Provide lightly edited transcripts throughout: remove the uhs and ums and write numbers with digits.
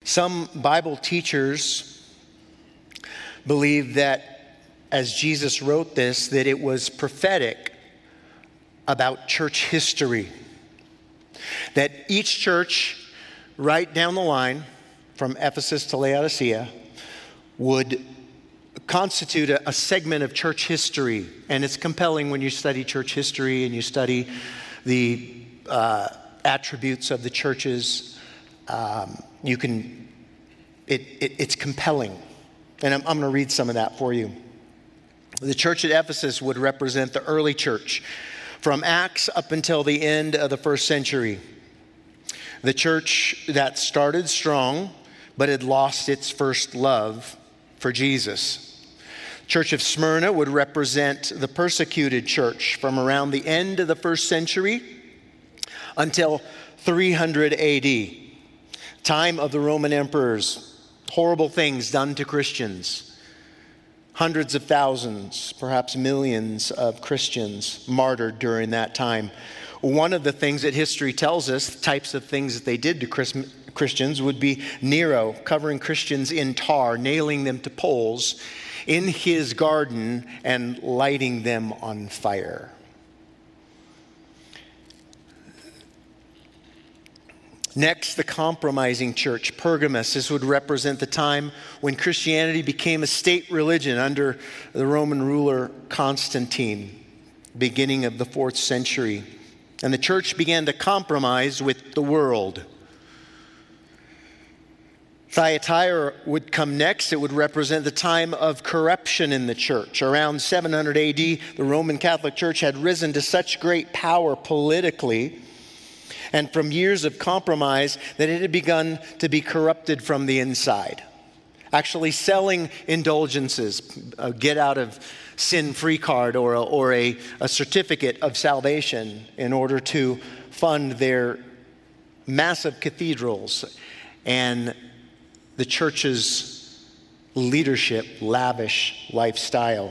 Some Bible teachers believe that as Jesus wrote this, that it was prophetic about church history. That each church, right down the line, from Ephesus to Laodicea, would constitute a segment of church history. And it's compelling when you study church history and you study the attributes of the churches. It's compelling. And I'm going to read some of that for you. The church at Ephesus would represent the early church from Acts up until the end of the first century. The church that started strong but had lost its first love for Jesus. Church of Smyrna would represent the persecuted church from around the end of the first century until 300 AD, time of the Roman emperors, horrible things done to Christians. Hundreds of thousands, perhaps millions of Christians martyred during that time. One of the things that history tells us, the types of things that they did to Christians, would be Nero covering Christians in tar, nailing them to poles in his garden and lighting them on fire. Next, the compromising church, Pergamos. This would represent the time when Christianity became a state religion under the Roman ruler Constantine, beginning of the 4th century. And the church began to compromise with the world. Thyatira would come next. It would represent the time of corruption in the church. Around 700 AD, the Roman Catholic Church had risen to such great power politically and from years of compromise that it had begun to be corrupted from the inside. Actually selling indulgences, a get out of sin free card or a certificate of salvation in order to fund their massive cathedrals and the church's leadership, lavish lifestyle.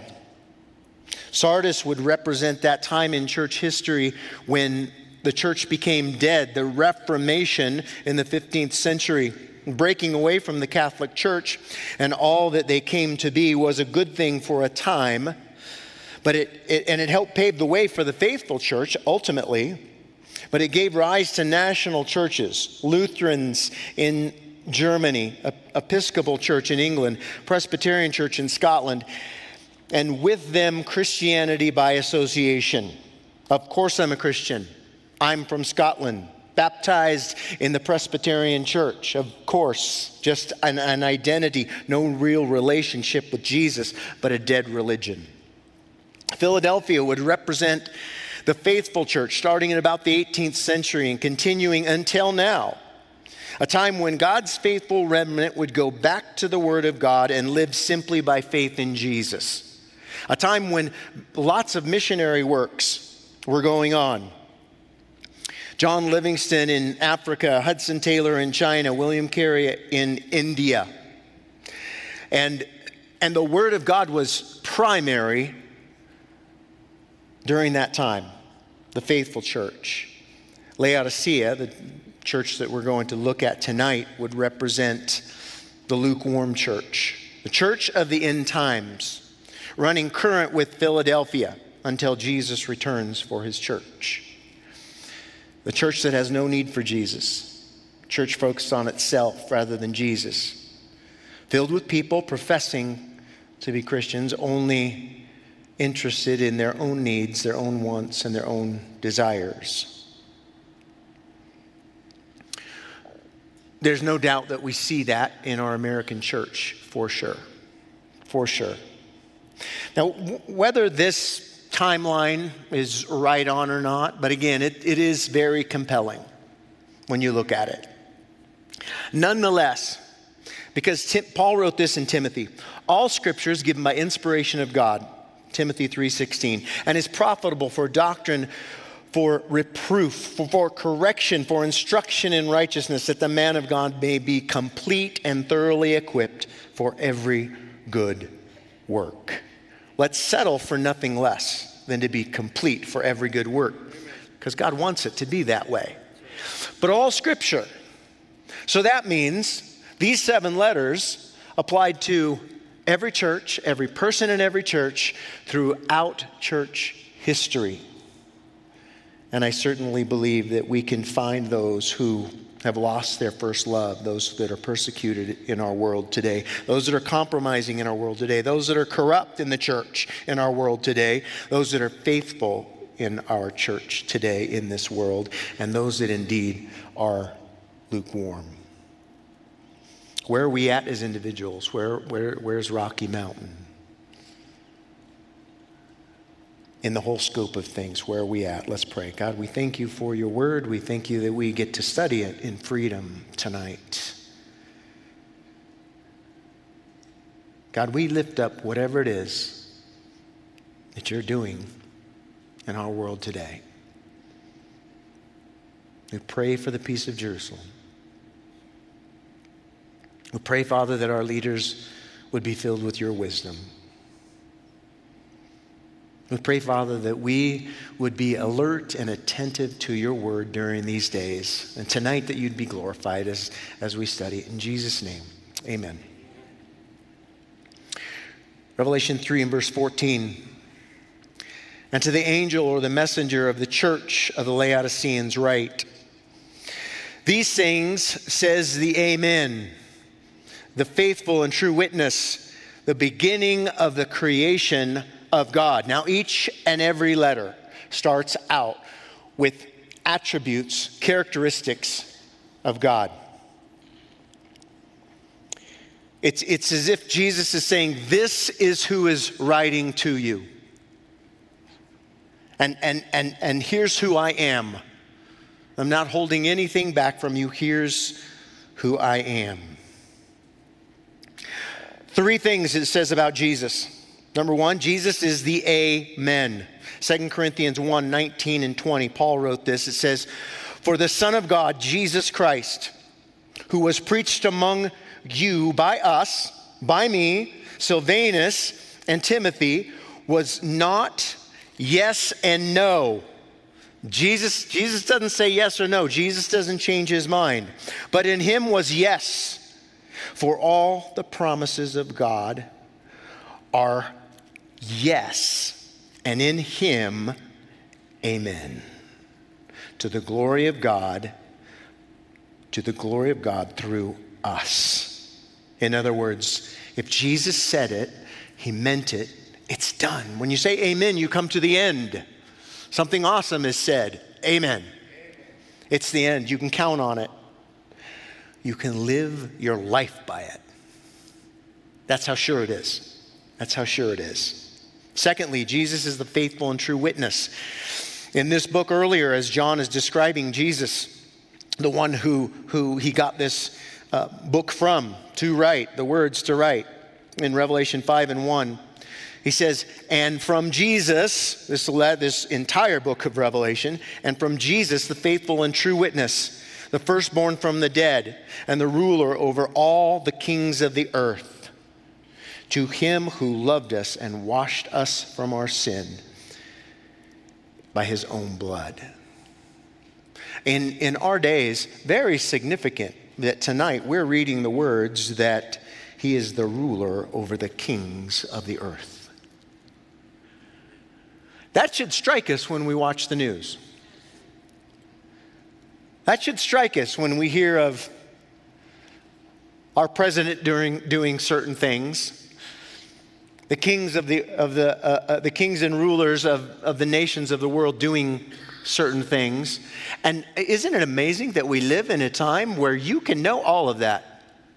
Sardis would represent that time in church history when the church became dead, the Reformation in the 15th century. Breaking away from the Catholic Church and all that they came to be was a good thing for a time, but it helped pave the way for the faithful church ultimately, but it gave rise to national churches, Lutherans in Germany, Episcopal Church in England, Presbyterian Church in Scotland, and with them Christianity by association. Of course I'm a Christian. I'm from Scotland, baptized in the Presbyterian Church. Of course, just an identity, no real relationship with Jesus, but a dead religion. Philadelphia would represent the faithful church starting in about the 18th century and continuing until now. A time when God's faithful remnant would go back to the Word of God and live simply by faith in Jesus. A time when lots of missionary works were going on. John Livingston in Africa, Hudson Taylor in China, William Carey in India. And the Word of God was primary during that time, the faithful church. Laodicea, the church that we're going to look at tonight, would represent the lukewarm church, the church of the end times, running current with Philadelphia until Jesus returns for his church. The church that has no need for Jesus, church focused on itself rather than Jesus, filled with people professing to be Christians, only interested in their own needs, their own wants, and their own desires. There's no doubt that we see that in our American church, for sure. For sure. Now, whether this timeline is right on or not, but again, it is very compelling when you look at it. Nonetheless, because Paul wrote this in Timothy, all scripture is given by inspiration of God, Timothy 3:16, and is profitable for doctrine, for reproof, for correction, for instruction in righteousness, that the man of God may be complete and thoroughly equipped for every good work. Let's settle for nothing less than to be complete for every good work, because God wants it to be that way. But all scripture. So that means These 7 letters applied to every church, every person in every church throughout church history. And I certainly believe that we can find those who have lost their first love, those that are persecuted in our world today, those that are compromising in our world today, those that are corrupt in the church in our world today, those that are faithful in our church today in this world, and those that indeed are lukewarm. Where are we at as individuals? Where's Rocky Mountain? In the whole scope of things, where are we at? Let's pray. God, we thank you for your word. We thank you that we get to study it in freedom tonight. God, we lift up whatever it is that you're doing in our world today. We pray for the peace of Jerusalem. We pray, Father, that our leaders would be filled with your wisdom. We pray, Father, that we would be alert and attentive to your word during these days. And tonight that you'd be glorified as we study it. In Jesus' name, amen. Revelation 3 and verse 14. And to the angel or the messenger of the church of the Laodiceans write, these things says the Amen, the faithful and true witness, the beginning of the creation of God. Now, each and every letter starts out with attributes, characteristics of God. It's as if Jesus is saying, this is who is writing to you. And here's who I am. I'm not holding anything back from you. Here's who I am. 3 things it says about Jesus. Number 1, Jesus is the Amen. 2 Corinthians 1, 19 and 20, Paul wrote this. It says, for the Son of God, Jesus Christ, who was preached among you by us, by me, Silvanus, and Timothy, was not yes and no. Jesus doesn't say yes or no. Jesus doesn't change his mind. But in him was yes, for all the promises of God are yes, and in him, amen. To the glory of God through us. In other words, if Jesus said it, he meant it, it's done. When you say amen, you come to the end. Something awesome is said, amen. It's the end. You can count on it. You can live your life by it. That's how sure it is. That's how sure it is. Secondly, Jesus is the faithful and true witness. In this book earlier, as John is describing Jesus, the one who he got this book from to write, the words to write, in Revelation 5 and 1, he says, and from Jesus, this entire book of Revelation, and from Jesus, the faithful and true witness, the firstborn from the dead, and the ruler over all the kings of the earth, to him who loved us and washed us from our sin by his own blood. In our days, very significant that tonight we're reading the words that he is the ruler over the kings of the earth. That should strike us when we watch the news. That should strike us when we hear of our president doing certain things. The kings the kings and rulers of the nations of the world doing certain things. And isn't it amazing that we live in a time where you can know all of that?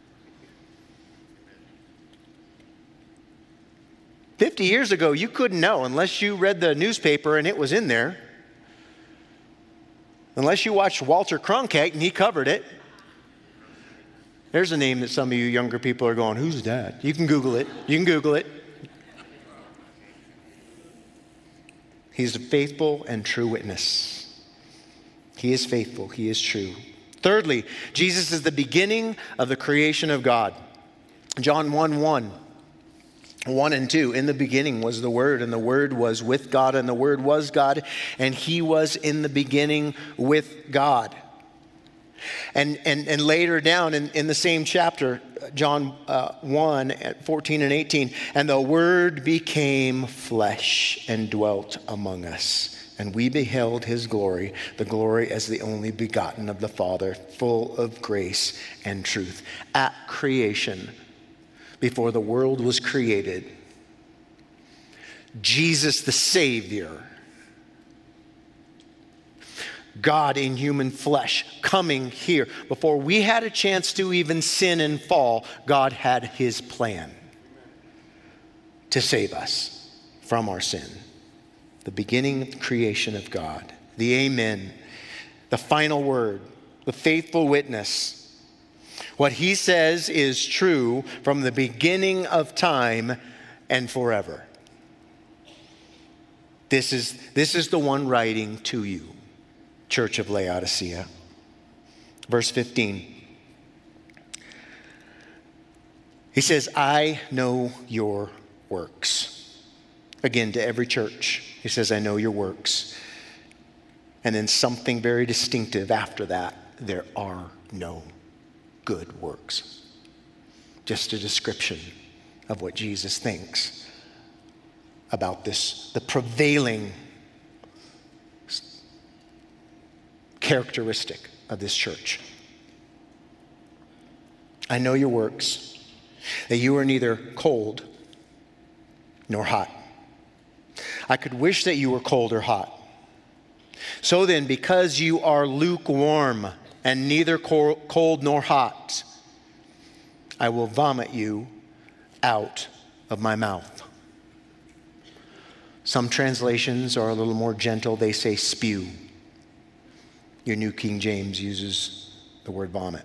50 years ago, you couldn't know unless you read the newspaper and it was in there. Unless you watched Walter Cronkite and he covered it. There's a name that some of you younger people are going, who's that? You can Google it. You can Google it. He's a faithful and true witness. He is faithful. He is true. Thirdly, Jesus is the beginning of the creation of God. John 1 and 2, in the beginning was the Word, and the Word was with God, and the Word was God, and he was in the beginning with God. And later down in the same chapter, John 1, 14 and 18, and the Word became flesh and dwelt among us. And we beheld his glory, the glory as the only begotten of the Father, full of grace and truth. At creation, before the world was created, Jesus the Savior, God in human flesh, coming here. Before we had a chance to even sin and fall, God had his plan to save us from our sin. The beginning of the creation of God, the Amen, the final word, the faithful witness. What he says is true from the beginning of time and forever. This is the one writing to you, Church of Laodicea. Verse 15. He says, I know your works. Again, to every church, he says, I know your works. And then something very distinctive after that, there are no good works. Just a description of what Jesus thinks about this, the prevailing characteristic of this church. I know your works, that you are neither cold nor hot. I could wish that you were cold or hot. So then, because you are lukewarm and neither cold nor hot, I will vomit you out of my mouth. Some translations are a little more gentle. They say spew. Your New King James uses the word vomit.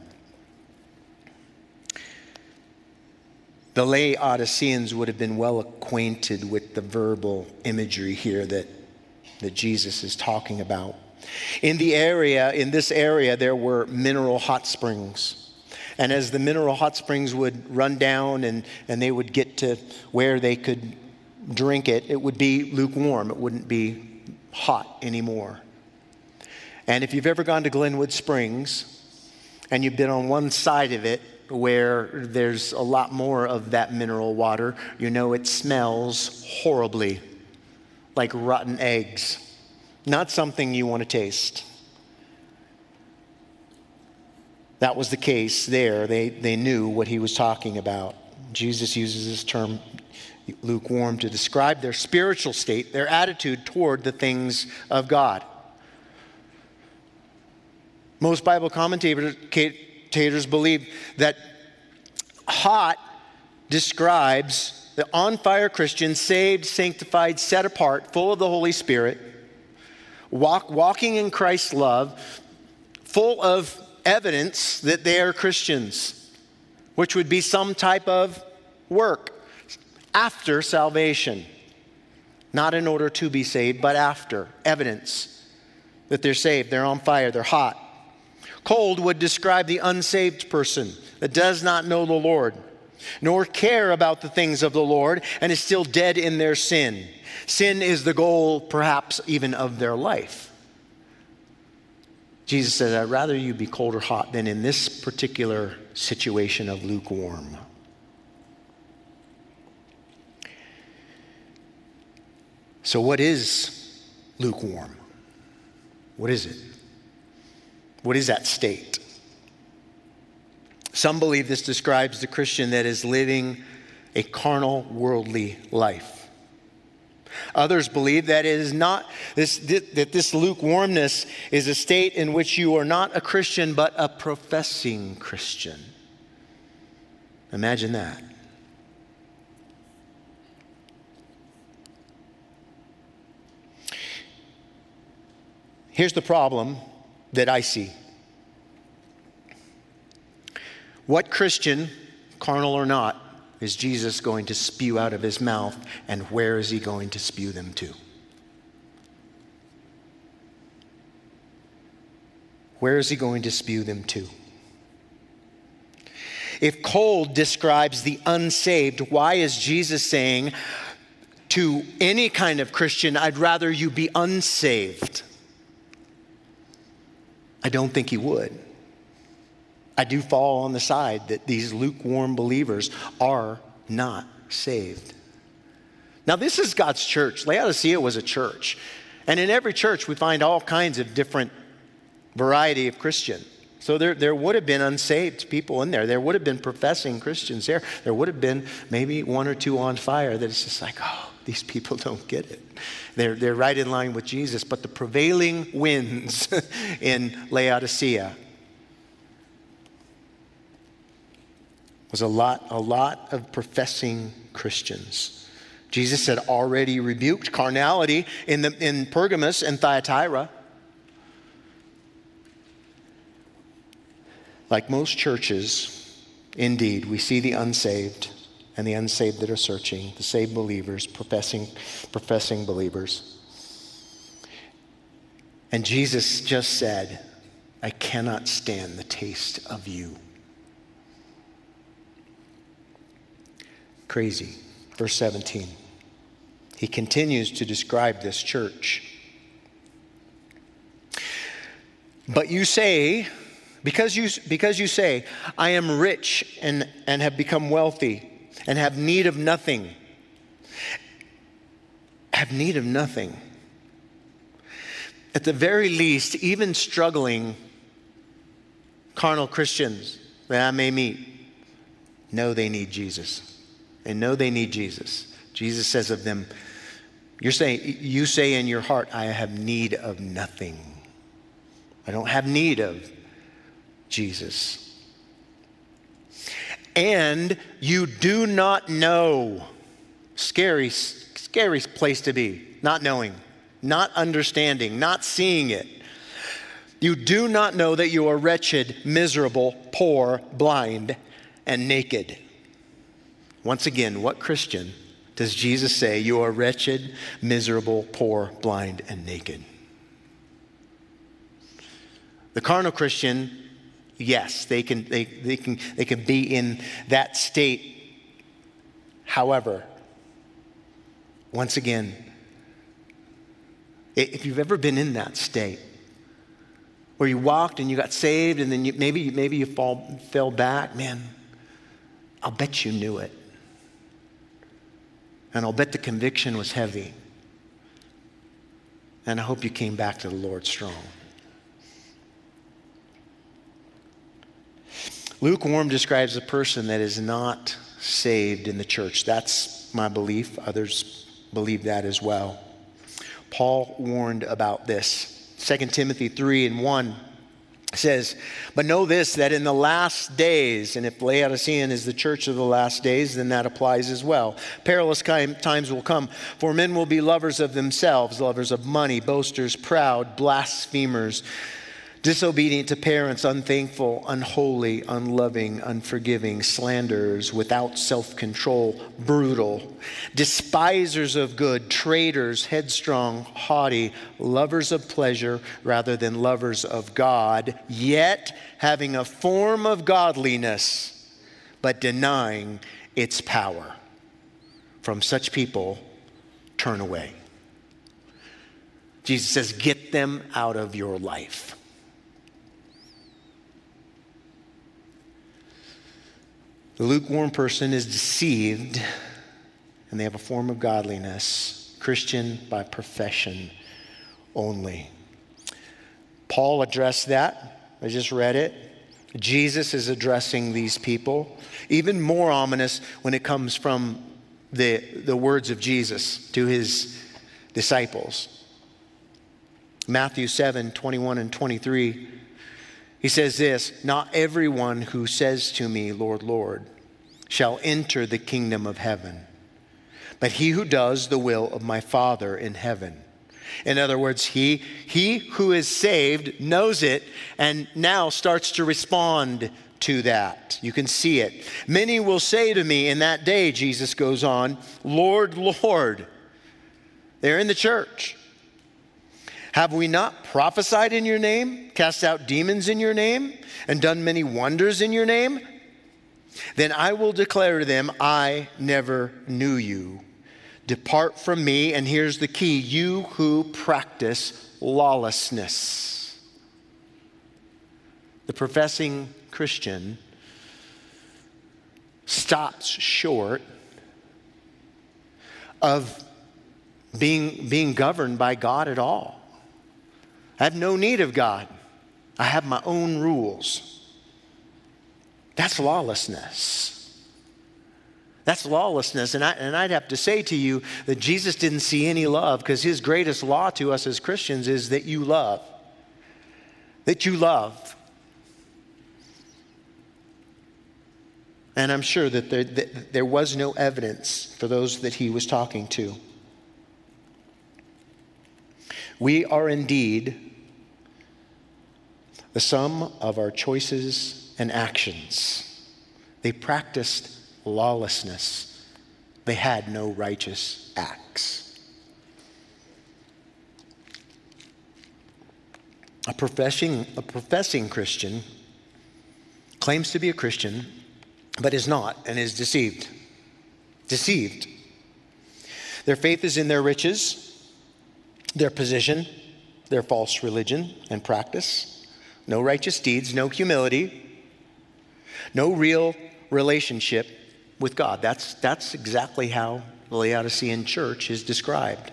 The Laodiceans would have been well acquainted with the verbal imagery here that Jesus is talking about. In this area, there were mineral hot springs. And as the mineral hot springs would run down and they would get to where they could drink it, it would be lukewarm. It wouldn't be hot anymore. And if you've ever gone to Glenwood Springs and you've been on one side of it where there's a lot more of that mineral water, you know it smells horribly, like rotten eggs. Not something you want to taste. That was the case there. They knew what he was talking about. Jesus uses this term lukewarm to describe their spiritual state, their attitude toward the things of God. Most Bible commentators believe that hot describes the on-fire Christian, saved, sanctified, set apart, full of the Holy Spirit, walking in Christ's love, full of evidence that they are Christians, which would be some type of work after salvation. Not in order to be saved, but after. Evidence that they're saved, they're on fire, they're hot. Cold would describe the unsaved person that does not know the Lord, nor care about the things of the Lord, and is still dead in their sin. Sin is the goal, perhaps, even of their life. Jesus says, I'd rather you be cold or hot than in this particular situation of lukewarm. So what is lukewarm? What is it? What is that state? Some believe this describes the Christian that is living a carnal, worldly life. Others believe that it is not that this lukewarmness is a state in which you are not a Christian but a professing Christian. Imagine that. Here's the problem that I see. What Christian, carnal or not, is Jesus going to spew out of his mouth, and where is he going to spew them to? Where is he going to spew them to? If cold describes the unsaved, why is Jesus saying to any kind of Christian, I'd rather you be unsaved? I don't think he would. I do fall on the side that these lukewarm believers are not saved. Now, this is God's church. Laodicea was a church. And in every church, we find all kinds of different variety of Christian. So there would have been unsaved people in there. There would have been professing Christians there. There would have been maybe one or two on fire that it's just like, oh, these people don't get it. They're right in line with Jesus. But the prevailing winds in Laodicea was a lot of professing Christians. Jesus had already rebuked carnality in Pergamos and Thyatira. Like most churches, indeed, we see the unsaved and the unsaved that are searching, the saved believers, professing believers. And Jesus just said, I cannot stand the taste of you. Crazy. Verse 17. He continues to describe this church. But you say, because you say, I am rich and have become wealthy and have need of nothing. Have need of nothing. At the very least, even struggling carnal Christians that I may meet know they need Jesus. They know they need Jesus. Jesus says of them, you say in your heart, I have need of nothing. I don't have need of Jesus. And you do not know. Scary place to be. Not knowing, not understanding, not seeing it. You do not know that you are wretched, miserable, poor, blind, and naked. Once again, what Christian does Jesus say you are wretched, miserable, poor, blind, and naked? The carnal Christian, yes, they can be in that state. However, once again, if you've ever been in that state where you walked and you got saved and then maybe you fell back, man, I'll bet you knew it. And I'll bet the conviction was heavy. And I hope you came back to the Lord strong. Lukewarm describes a person that is not saved in the church. That's my belief. Others believe that as well. Paul warned about this. 2 Timothy 3:1 says, but know this, that in the last days, and if Laodicean is the church of the last days, then that applies as well. Perilous times will come, for men will be lovers of themselves, lovers of money, boasters, proud, blasphemers, disobedient to parents, unthankful, unholy, unloving, unforgiving, slanderers, without self-control, brutal, despisers of good, traitors, headstrong, haughty, lovers of pleasure rather than lovers of God, yet having a form of godliness, but denying its power. From such people, turn away. Jesus says, get them out of your life. The lukewarm person is deceived, and they have a form of godliness, Christian by profession only. Paul addressed that. I just read it. Jesus is addressing these people. Even more ominous when it comes from the words of Jesus to his disciples. Matthew 7:21 and 23. He says this, not everyone who says to me, Lord, Lord, shall enter the kingdom of heaven, but he who does the will of my Father in heaven. In other words, he who is saved knows it and now starts to respond to that. You can see it. Many will say to me in that day, Jesus goes on, Lord, Lord. They're in the church. Have we not prophesied in your name, cast out demons in your name, and done many wonders in your name? Then I will declare to them, I never knew you. Depart from me, and here's the key, you who practice lawlessness. The professing Christian stops short of being governed by God at all. I have no need of God. I have my own rules. That's lawlessness. That's lawlessness. And I'd have to say to you that Jesus didn't see any love, because his greatest law to us as Christians is that you love. That you love. And I'm sure that there was no evidence for those that he was talking to. We are indeed the sum of our choices and actions. They practiced lawlessness. They had no righteous acts. A professing Christian claims to be a Christian, but is not, and is deceived. Deceived. Their faith is in their riches, their position, their false religion and practice. No righteous deeds, no humility, no real relationship with God. That's exactly how the Laodicean church is described.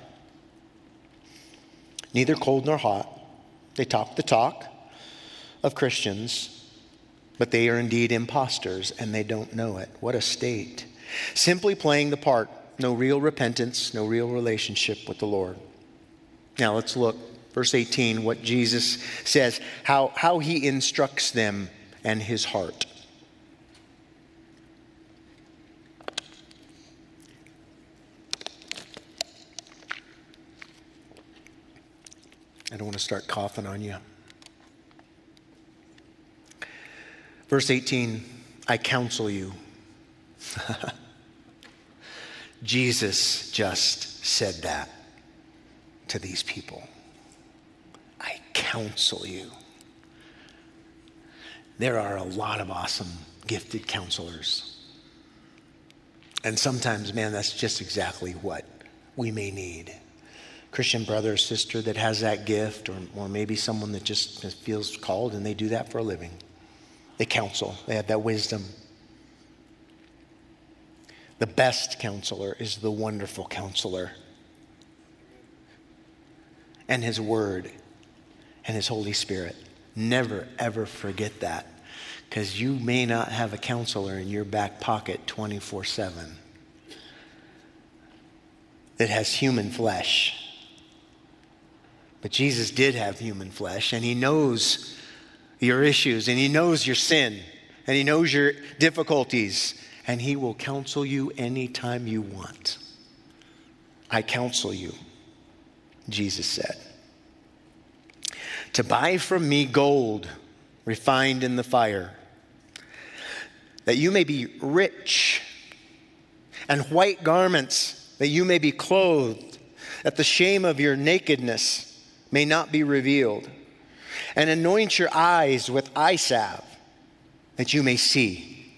Neither cold nor hot. They talk the talk of Christians, but they are indeed imposters, and they don't know it. What a state. Simply playing the part. No real repentance, no real relationship with the Lord. Now let's look, verse 18, what Jesus says, how he instructs them and his heart. I don't want to start coughing on you. Verse 18, I counsel you. Jesus just said that to these people. I counsel you. There are a lot of awesome, gifted counselors. And sometimes, man, that's just exactly what we may need. Christian brother or sister that has that gift, or maybe someone that just feels called and they do that for a living. They counsel. They have that wisdom. The best counselor is the wonderful counselor. And his word and his Holy Spirit. Never, ever forget that. Because you may not have a counselor in your back pocket 24/7 that has human flesh. But Jesus did have human flesh, and he knows your issues, and he knows your sin, and he knows your difficulties, and he will counsel you anytime you want. I counsel you, Jesus said, to buy from me gold refined in the fire, that you may be rich, and white garments, that you may be clothed, that the shame of your nakedness may not be revealed, and anoint your eyes with eye salve, that you may see.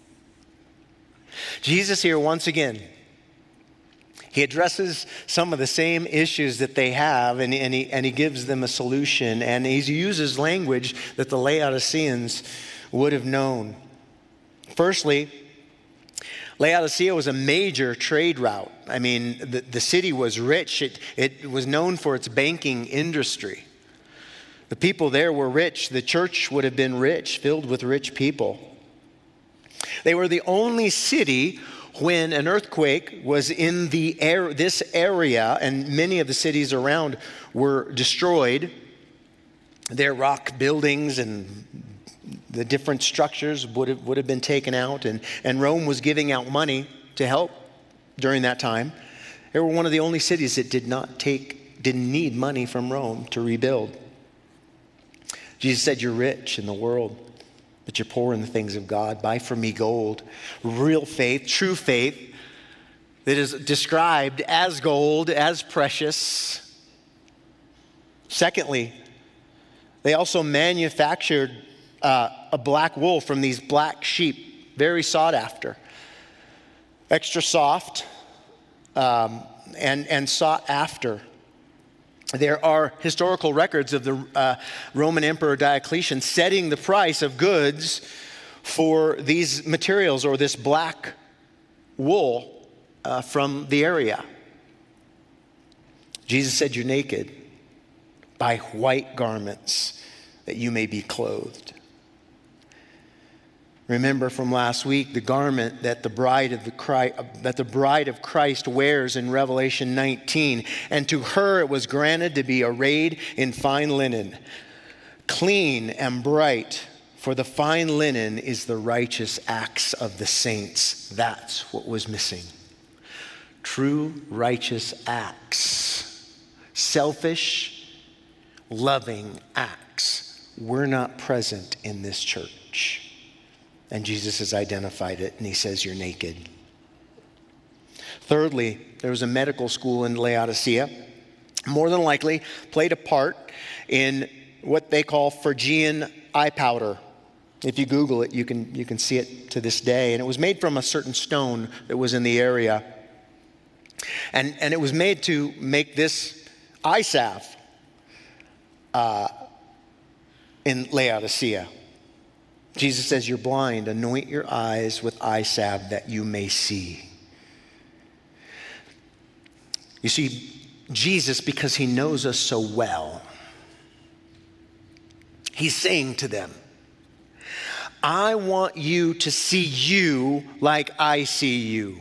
Jesus here, once again, he addresses some of the same issues that they have, and he gives them a solution, and he uses language that the Laodiceans would have known. Firstly, Laodicea was a major trade route. I mean, the city was rich. It was known for its banking industry. The people there were rich. The church would have been rich, filled with rich people. They were the only city when an earthquake was in this area, and many of the cities around were destroyed. Their rock buildings and the different structures would have been taken out, and Rome was giving out money to help during that time. They were one of the only cities that didn't need money from Rome to rebuild. Jesus said, you're rich in the world, but you're poor in the things of God. Buy from me gold, real faith, true faith that is described as gold, as precious. Secondly, they also manufactured a black wool from these black sheep, very sought after, extra soft and sought after. There are historical records of the Roman Emperor Diocletian setting the price of goods for these materials or this black wool from the area. Jesus said, "You're naked. Buy white garments that you may be clothed." Remember from last week the garment that the bride of Christ wears in Revelation 19. And to her it was granted to be arrayed in fine linen, clean and bright, for the fine linen is the righteous acts of the saints. That's what was missing. True righteous acts. Selfish, loving acts were not present in this church. And Jesus has identified it, and he says, "You're naked." Thirdly, there was a medical school in Laodicea, more than likely played a part in what they call Phrygian eye powder. If you Google it, you can see it to this day. And it was made from a certain stone that was in the area. And it was made to make this eye salve in Laodicea. Jesus says, "You're blind. Anoint your eyes with eye salve that you may see." You see, Jesus, because he knows us so well, he's saying to them, "I want you to see you like I see you."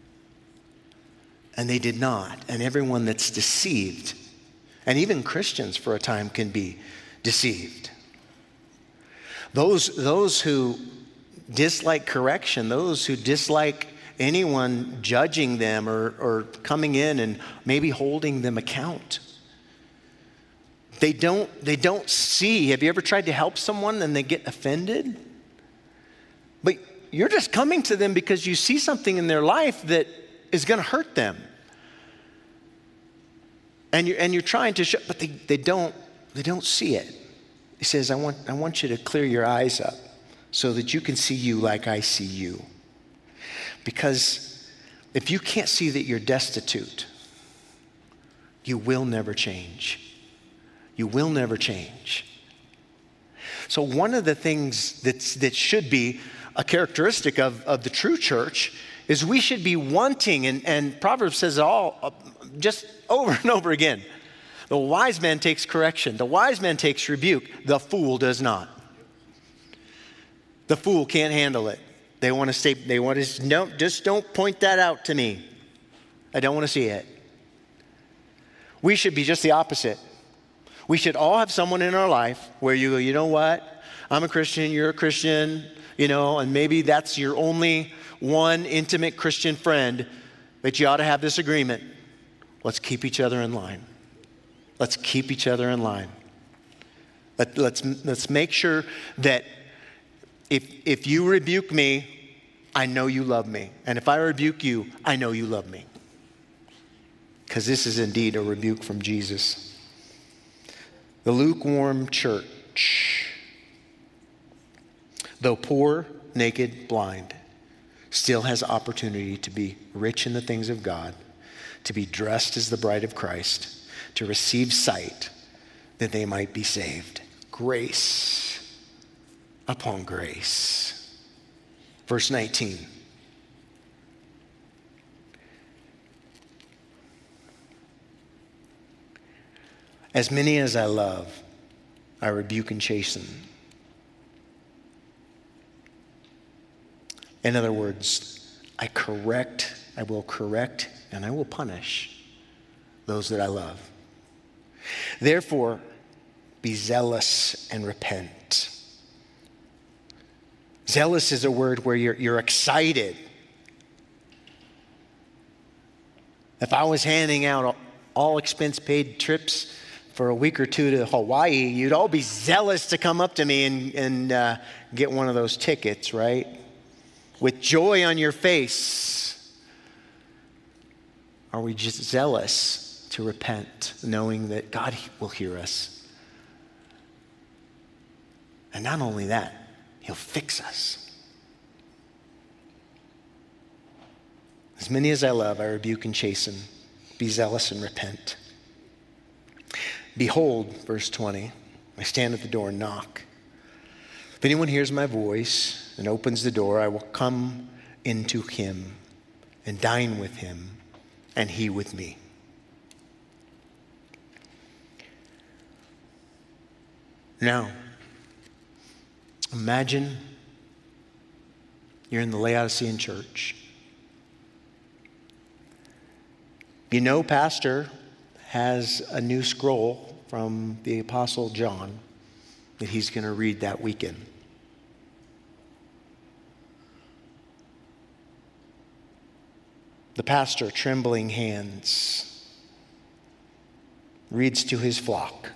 And they did not. And everyone that's deceived, and even Christians for a time, can be deceived. Those who dislike correction, those who dislike anyone judging them or coming in and maybe holding them account, they don't see. Have you ever tried to help someone and they get offended? But you're just coming to them because you see something in their life that is going to hurt them. And you're trying to show, but they don't see it. He says, I want you to clear your eyes up so that you can see you like I see you. Because if you can't see that you're destitute, you will never change. You will never change. So one of the things that should be a characteristic of the true church is we should be wanting, and Proverbs says it all just over and over again. The wise man takes correction. The wise man takes rebuke. The fool does not. The fool can't handle it. They want to no, just don't point that out to me. I don't want to see it. We should be just the opposite. We should all have someone in our life where you go, you know what? I'm a Christian, you're a Christian, and maybe that's your only one intimate Christian friend, but you ought to have this agreement. Let's keep each other in line. Let's keep each other in line. Let's make sure that if you rebuke me, I know you love me. And if I rebuke you, I know you love me. Because this is indeed a rebuke from Jesus. The lukewarm church, though poor, naked, blind, still has opportunity to be rich in the things of God, to be dressed as the bride of Christ, to receive sight that they might be saved. Grace upon grace. Verse 19. As many as I love, I rebuke and chasten. In other words, I will correct, and I will punish those that I love. Therefore, be zealous and repent. Zealous is a word where you're excited. If I was handing out all expense paid trips for a week or two to Hawaii, you'd all be zealous to come up to me and get one of those tickets, right? With joy on your face. Are we just zealous to repent, knowing that God will hear us? And not only that, he'll fix us. As many as I love, I rebuke and chasten. Be zealous and repent. Behold, verse 20, I stand at the door and knock. If anyone hears my voice and opens the door, I will come into him and dine with him, and he with me. Now, imagine you're in the Laodicean church. You know, Pastor has a new scroll from the Apostle John that he's going to read that weekend. The pastor, trembling hands, reads to his flock,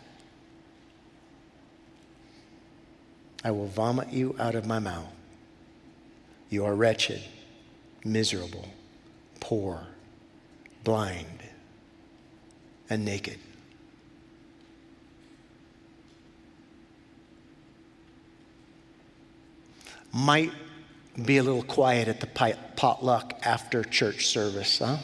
I will vomit you out of my mouth. You are wretched, miserable, poor, blind, and naked. Might be a little quiet at the potluck after church service, huh?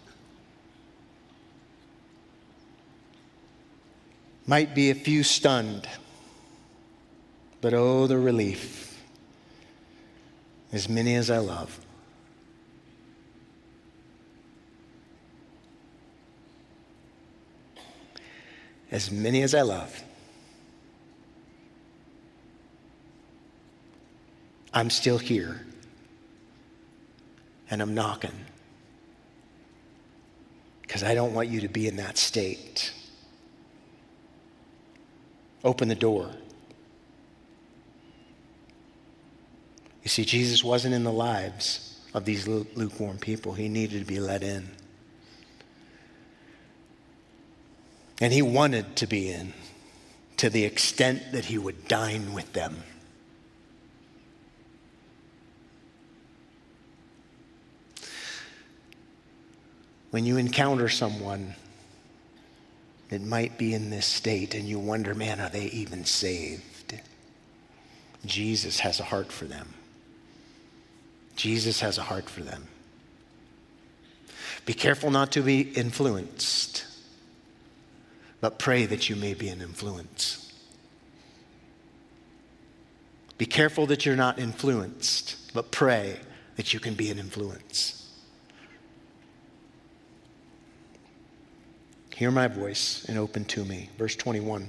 Might be a few stunned, but oh, the relief. As many as I love. As many as I love. I'm still here. And I'm knocking. Because I don't want you to be in that state. Open the door. You see, Jesus wasn't in the lives of these lukewarm people. He needed to be let in. And he wanted to be in to the extent that he would dine with them. When you encounter someone that might be in this state and you wonder, man, are they even saved? Jesus has a heart for them. Jesus has a heart for them. Be careful not to be influenced, but pray that you may be an influence. Be careful that you're not influenced, but pray that you can be an influence. Hear my voice and open to me. Verse 21.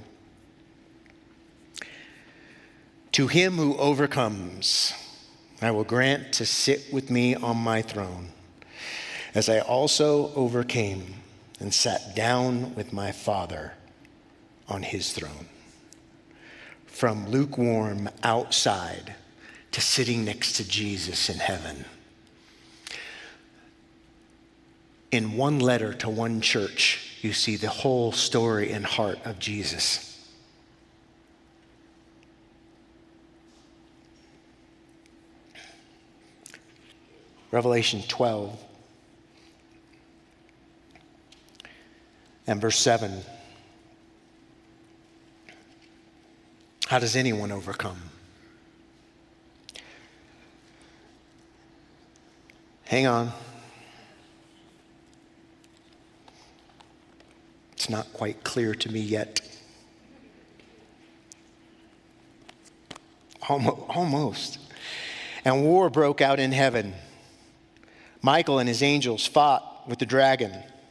To him who overcomes, I will grant to sit with me on my throne, as I also overcame and sat down with my Father on his throne. From lukewarm outside to sitting next to Jesus in heaven. In one letter to one church, you see the whole story and heart of Jesus. Revelation 12 and verse 7. How does anyone overcome? Hang on. It's not quite clear to me yet. Almost. And war broke out in heaven. Michael and his angels fought with the dragon.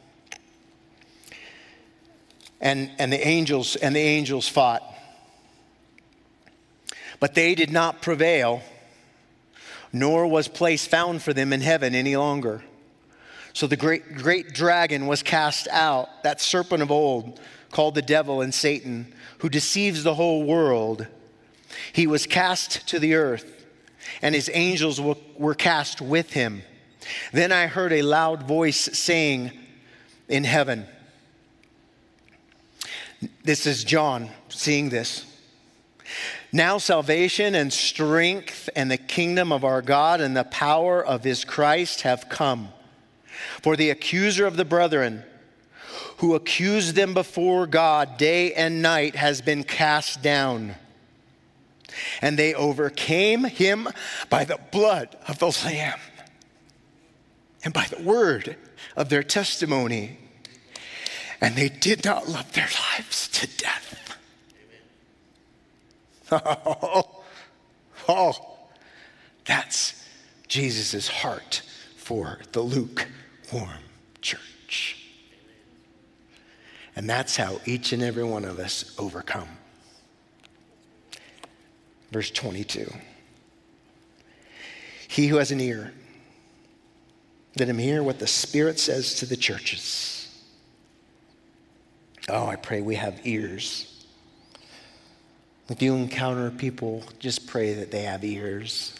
And the angels fought. But they did not prevail, nor was place found for them in heaven any longer. So the great dragon was cast out, that serpent of old, called the devil and Satan, who deceives the whole world. He was cast to the earth, and his angels were cast with him. Then I heard a loud voice saying in heaven, this is John seeing this. Now salvation and strength and the kingdom of our God and the power of his Christ have come. For the accuser of the brethren, who accused them before God day and night, has been cast down. And they overcame him by the blood of the Lamb and by the word of their testimony. And they did not love their lives to death. Oh, that's Jesus' heart for the lukewarm church. And that's how each and every one of us overcome. Verse 22. He who has an ear, let him hear what the Spirit says to the churches. Oh, I pray we have ears. If you encounter people, just pray that they have ears.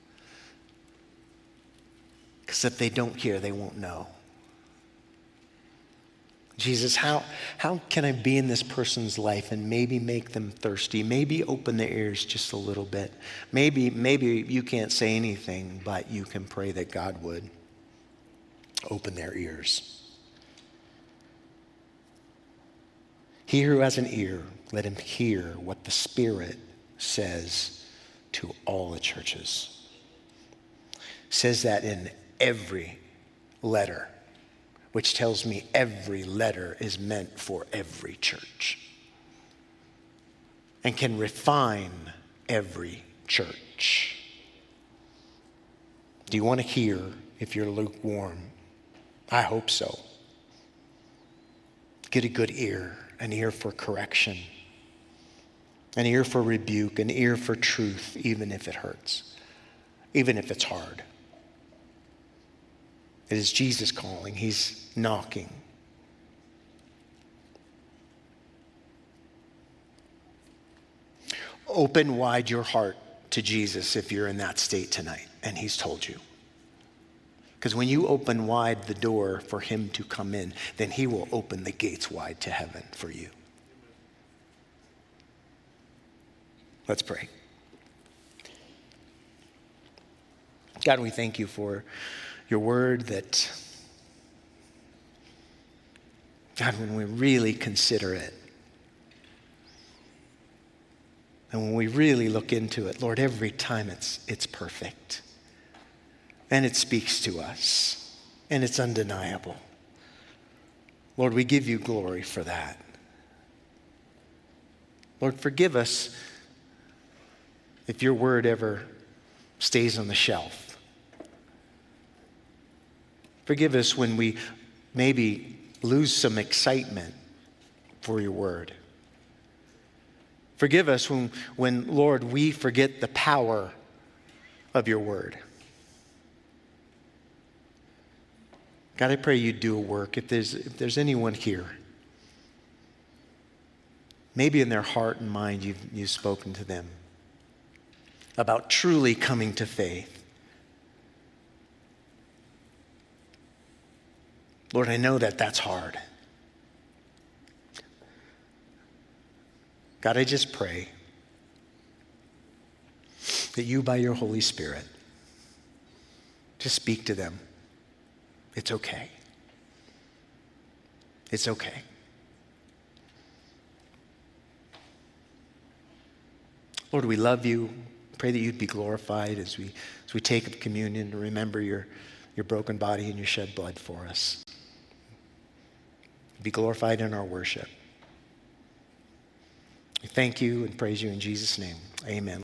Because if they don't hear, they won't know. Jesus, how can I be in this person's life and maybe make them thirsty? Maybe open their ears just a little bit. Maybe you can't say anything, but you can pray that God would open their ears. He who has an ear, let him hear what the Spirit says to all the churches. It says that in every letter, which tells me every letter is meant for every church and can refine every church. Do you want to hear if you're lukewarm? I hope so. Get a good ear, an ear for correction, an ear for rebuke, an ear for truth, even if it hurts, even if it's hard. It is Jesus calling. He's knocking. Open wide your heart to Jesus if you're in that state tonight and he's told you. Because when you open wide the door for him to come in, then he will open the gates wide to heaven for you. Let's pray. God, we thank you for your word that, God, when we really consider it, and when we really look into it, Lord, every time it's perfect. And it speaks to us. And it's undeniable. Lord, we give you glory for that. Lord, forgive us if your word ever stays on the shelf. Forgive us when we maybe lose some excitement for your word. Forgive us when, Lord, we forget the power of your word. God, I pray you do a work. If there's anyone here, maybe in their heart and mind you've spoken to them about truly coming to faith. Lord, I know that that's hard. God, I just pray that you, by your Holy Spirit, just speak to them. It's okay. It's okay. Lord, we love you. Pray that you'd be glorified as we take up communion to remember your broken body and your shed blood for us. Be glorified in our worship. We thank you and praise you in Jesus' name. Amen.